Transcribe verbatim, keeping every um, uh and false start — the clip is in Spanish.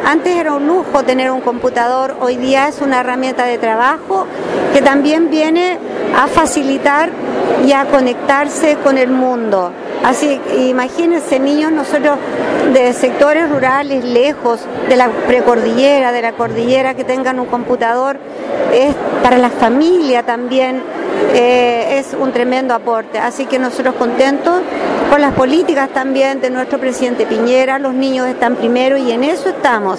Antes era un lujo tener un computador, hoy día es una herramienta de trabajo que también viene a facilitar y a conectarse con el mundo. Así, imagínense niños, nosotros de sectores rurales, lejos de la precordillera, de la cordillera, que tengan un computador, es para la familia también, eh, es un tremendo aporte. Así que nosotros contentos con las políticas también de nuestro presidente Piñera, los niños están primero y en eso estamos.